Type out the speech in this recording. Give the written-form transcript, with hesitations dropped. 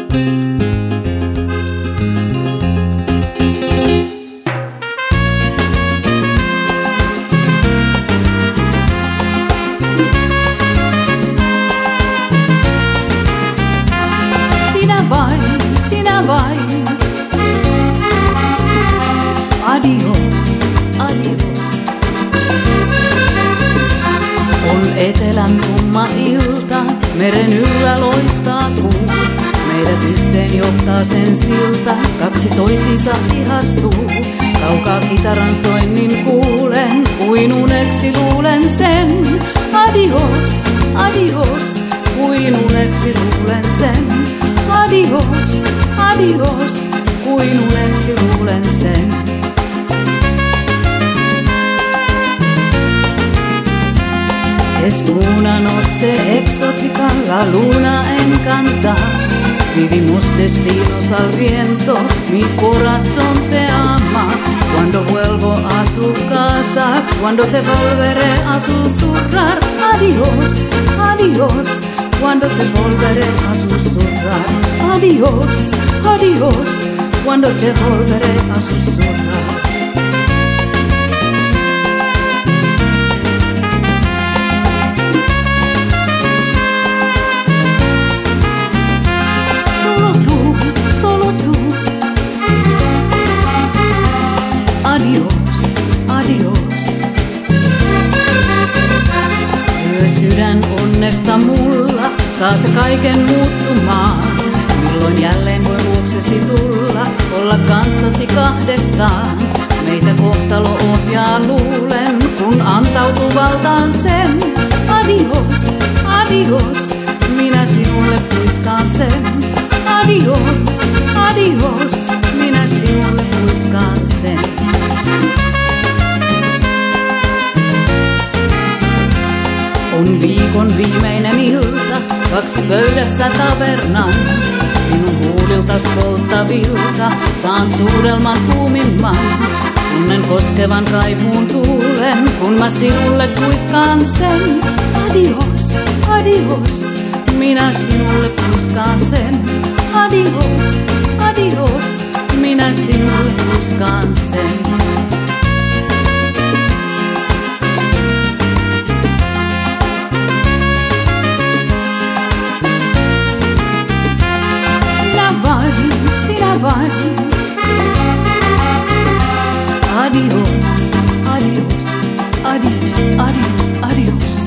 Sinä vain. Adios, adios. On etelän tumma ilta, meren yllä loistaa kuu. Meidät yhteen johtaa sen silta, kaksi toisiinsa ihastuu. Kaukaa kitaran soinnin kuulen, kuin uneksi luulen sen. Adios, adios, kuin uneksi luulen sen. Adios, adios, kuin uneksi luulen sen. Es una noche exótica, la luna encanta. Vivimos destinos al viento, mi corazón te ama. Cuando vuelvo a tu casa, cuando te volveré a susurrar. Adiós, adiós, cuando te volveré a susurrar. Adiós, adiós, cuando te volveré a susurrar. Solo tú. Adiós, adiós. Yösydän onnesta mulla saa se kaiken muuttumaan. Milloin jälleen voi luoksesi tulla, olla kanssasi kahdestaan. Meitä kohtalo ohjaa luulen, kun antautuu valtaan sen. Adios, adios, minä sinulle kuiskaan sen. Adios, adios, minä sinulle kuiskaan sen. On viikon viimeinen ilta, kaksi pöydässä tavernan. Sinun huuliltas polttavilta saan suudelman kuumimman. Tunnen koskevan kaipuun tuulen, kun mä sinulle kuiskaan sen. Adios, adios, minä sinulle kuiskaan sen. Adios, adios, minä sinulle kuiskaan sen. Sinä vain. Adios, adios, adios, adios, adios.